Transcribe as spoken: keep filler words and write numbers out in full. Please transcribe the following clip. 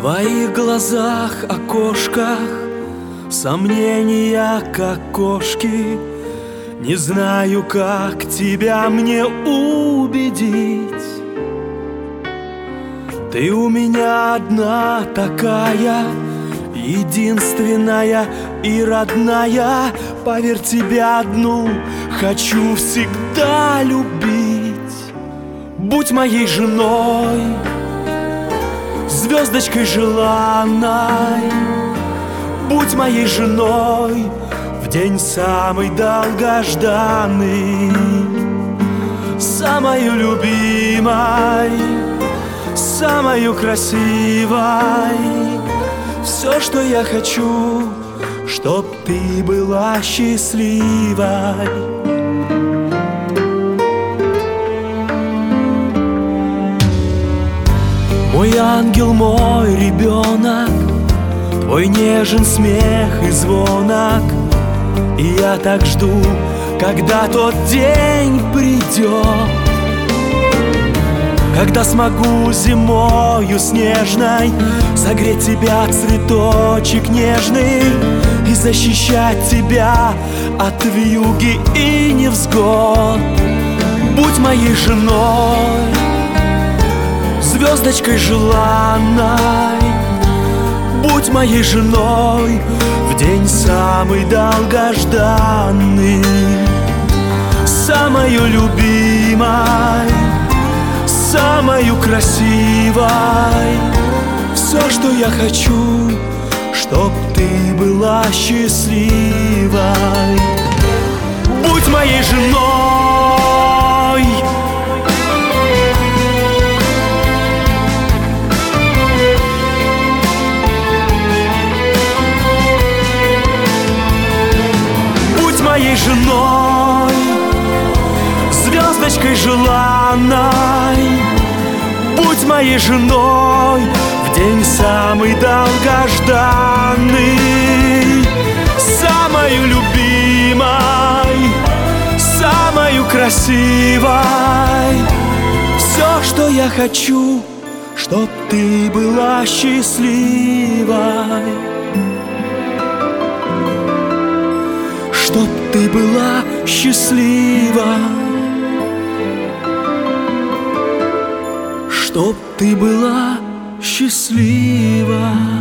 твоих глазах, окошках сомнения, как кошки. Не знаю, как тебя мне убедить. Ты у меня одна такая, единственная и родная. Поверь, тебя одну хочу всегда любить. Будь моей женой, звездочкой желанной. Будь моей женой в день самый долгожданный, самою любимой, самою красивой. Все, что я хочу, чтоб ты была счастливой. Мой ангел, мой ребенок, твой нежен смех и звонок. И я так жду, когда тот день придет, когда смогу зимою снежной согреть тебя, цветочек нежный, и защищать тебя от вьюги и невзгод. Будь моей женой, звездочкой желанной. Будь моей женой в день самый долгожданный, самою любимой, самою красивой. Все, что я хочу, чтоб ты была счастливой. Будь моей женой, моей женой, звездочкой желанной. Будь моей женой в день самый долгожданный, самою любимой, самою красивой. Все, что я хочу, чтоб ты была счастливой. Чтоб ты была счастлива, чтоб ты была счастлива.